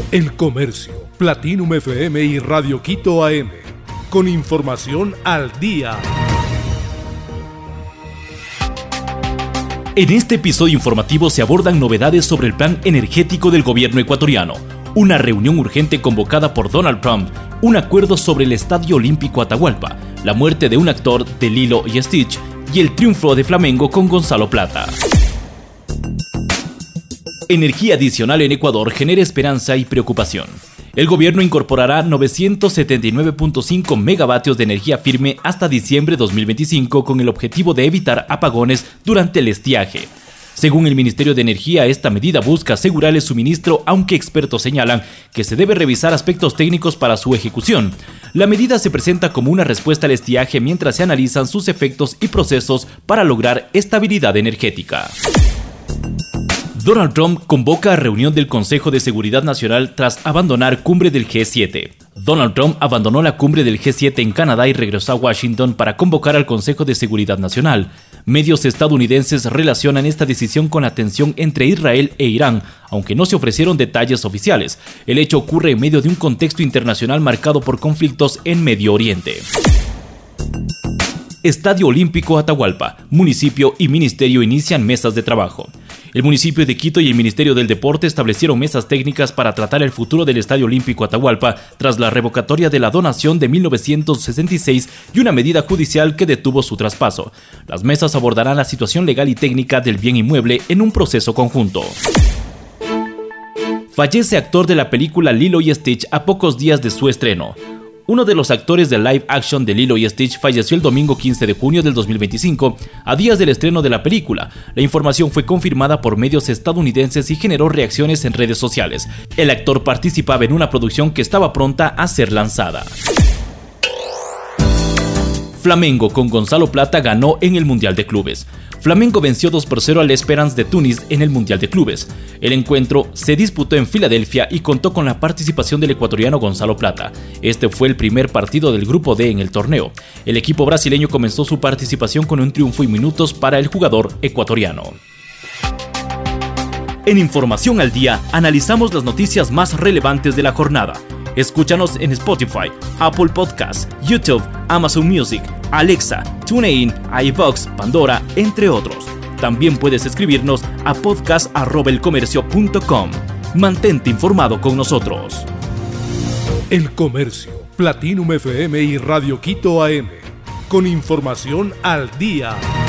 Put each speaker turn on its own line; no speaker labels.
El Comercio, Platinum FM y Radio Quito AM. Con información al día.
En este episodio informativo se abordan novedades sobre el plan energético del gobierno ecuatoriano, una reunión urgente convocada por Donald Trump, un acuerdo sobre el Estadio Olímpico Atahualpa, la muerte de un actor de Lilo y Stitch y el triunfo de Flamengo con Gonzalo Plata. Energía adicional en Ecuador genera esperanza y preocupación. El gobierno incorporará 979.5 megavatios de energía firme hasta diciembre de 2025 con el objetivo de evitar apagones durante el estiaje. Según el Ministerio de Energía, esta medida busca asegurar el suministro, aunque expertos señalan que se debe revisar aspectos técnicos para su ejecución. La medida se presenta como una respuesta al estiaje mientras se analizan sus efectos y procesos para lograr estabilidad energética. Donald Trump convoca a reunión del Consejo de Seguridad Nacional tras abandonar cumbre del G7. Donald Trump abandonó la cumbre del G7 en Canadá y regresó a Washington para convocar al Consejo de Seguridad Nacional. Medios estadounidenses relacionan esta decisión con la tensión entre Israel e Irán, aunque no se ofrecieron detalles oficiales. El hecho ocurre en medio de un contexto internacional marcado por conflictos en Medio Oriente. Estadio Olímpico Atahualpa, municipio y ministerio inician mesas de trabajo. El municipio de Quito y el Ministerio del Deporte establecieron mesas técnicas para tratar el futuro del Estadio Olímpico Atahualpa tras la revocatoria de la donación de 1966 y una medida judicial que detuvo su traspaso. Las mesas abordarán la situación legal y técnica del bien inmueble en un proceso conjunto. Fallece actor de la película Lilo y Stitch a pocos días de su estreno. Uno de los actores de live action de Lilo y Stitch falleció el domingo 15 de junio del 2025, a días del estreno de la película. La información fue confirmada por medios estadounidenses y generó reacciones en redes sociales. El actor participaba en una producción que estaba pronta a ser lanzada. Flamengo con Gonzalo Plata ganó en el Mundial de Clubes. Flamengo venció 2-0 al Esperance de Túnez en el Mundial de Clubes. El encuentro se disputó en Filadelfia y contó con la participación del ecuatoriano Gonzalo Plata. Este fue el primer partido del Grupo D en el torneo. El equipo brasileño comenzó su participación con un triunfo y minutos para el jugador ecuatoriano. En Información al Día, analizamos las noticias más relevantes de la jornada. Escúchanos en Spotify, Apple Podcasts, YouTube, Amazon Music, Alexa, TuneIn, iVoox, Pandora, entre otros. También puedes escribirnos a podcast@elcomercio.com. Mantente informado con nosotros.
El Comercio, Platinum FM y Radio Quito AM. Con información al día.